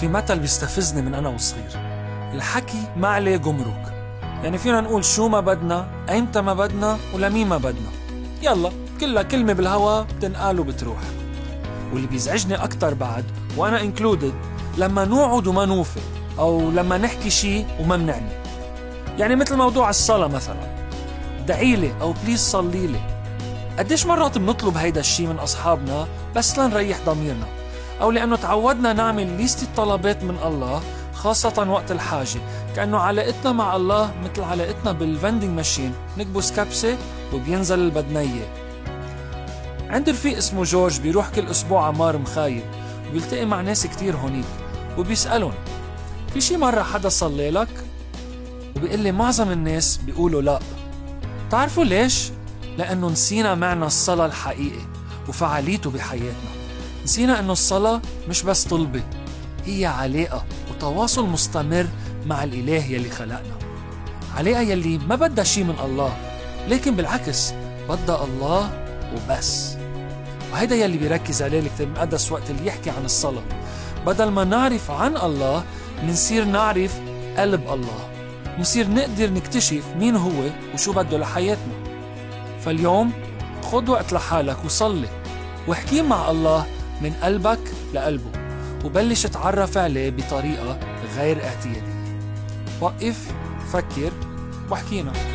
في مثل بيستفزني من أنا وصغير: الحكي ما عليه جمرك. يعني فينا نقول شو ما بدنا، أيمتى ما بدنا، ولمين ما بدنا، يلا كلها كلمة بالهوا بتنقال وبتروح. واللي بيزعجني أكتر بعد، وأنا included، لما نوعد وما نوفي، أو لما نحكي شي وما منعني. يعني مثل موضوع الصلاة مثلا، دعيلي أو بليز صليلي. قديش مرات بنطلب هيدا الشي من أصحابنا بس لنريح ضميرنا، أو لأنه تعودنا نعمل ليستة طلبات من الله، خاصة وقت الحاجة، كأنه علاقتنا مع الله مثل علاقتنا بالفندنج ماشين، نكبس كبسة وبينزل البدنية. عندي رفيق اسمه جورج بيروح كل أسبوع عمار مخايل، وبيلتقي مع ناس كتير هونيك، وبيسألون: في شي مرة حدا صلي لك؟ وبيقول لي معظم الناس بيقولوا لا. تعرفوا ليش؟ لأنه نسينا معنى الصلاة الحقيقي وفعاليته بحياتنا. نسينا أنه الصلاة مش بس طلبة، هي علاقة وتواصل مستمر مع الإله يلي خلقنا. علاقة يلي ما بدها شي من الله، لكن بالعكس بدها الله وبس. وهيدا يلي بيركز عليه الكتاب المقدس وقت اللي يحكي عن الصلاة. بدل ما نعرف عن الله، منصير نعرف قلب الله، منصير نقدر نكتشف مين هو وشو بده لحياتنا. فاليوم خد وقت لحالك وصلي، واحكي مع الله من قلبك لقلبه، وبلش تعرف عليه بطريقة غير اعتيادية. وقف، فكر، واحكينا.